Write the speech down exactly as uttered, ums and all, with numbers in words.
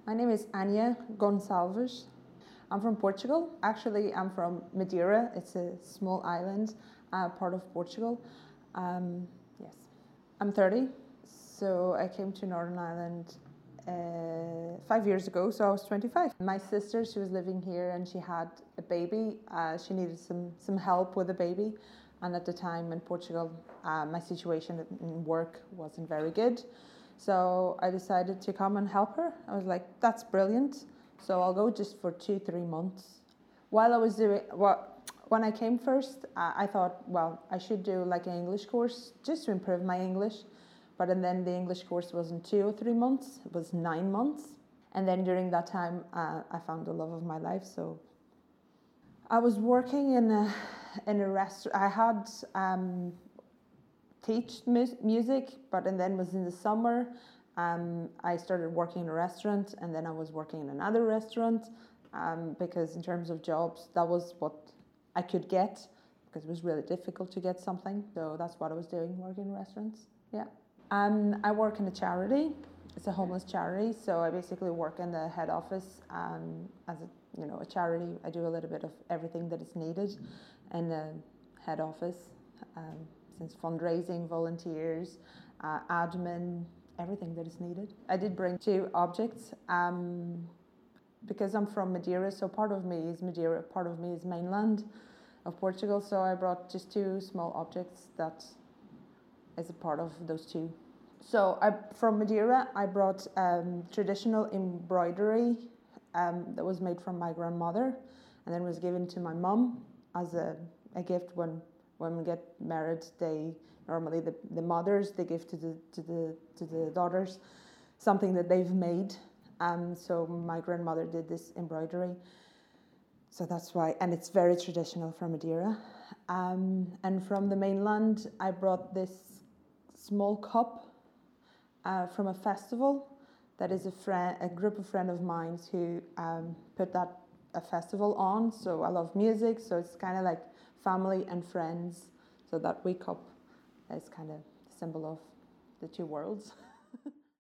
My name is Anya Gonçalves. I'm from Portugal. Actually, I'm from Madeira. It's a small island, uh, part of Portugal. Um, yes. I'm thirty, so I came to Northern Ireland uh, five years ago, so I was twenty-five. My sister, she was living here and she had a baby. Uh, she needed some, some help with the baby. And at the time in Portugal, uh, my situation in work wasn't very good. So I decided to come and help her. I was like, that's brilliant. So I'll go just for two, three months. While I was doing, well, when I came first, uh, I thought, well, I should do like an English course just to improve my English. But and then the English course wasn't two or three months, it was nine months. And then during that time, uh, I found the love of my life. So I was working in a, in a restaurant. I had um, teach mu- music, but and then was in the summer. Um, I started working in a restaurant, and then I was working in another restaurant um, because in terms of jobs, that was what I could get because it was really difficult to get something. So that's what I was doing, working in restaurants. Yeah. Um, I work in a charity. It's a homeless charity, so I basically work in the head office um, as a you know a charity. I do a little bit of everything that is needed in the head office, um, since fundraising, volunteers, uh, admin, everything that is needed. I did bring two objects um, because I'm from Madeira, so part of me is Madeira, part of me is mainland of Portugal. So I brought just two small objects that is a part of those two. So I, from Madeira, I brought um, traditional embroidery um, that was made from my grandmother, and then was given to my mum as a, a gift when when we get married. They normally the, the mothers they give to the to the to the daughters something that they've made. Um, so my grandmother did this embroidery. So that's why, and it's very traditional from Madeira. Um, and from the mainland, I brought this small cup uh, from a festival that is a friend, a group of friends of mine who um, put that a festival on. So I love music, so it's kind of like family and friends. So that wee cup is kind of the symbol of the two worlds.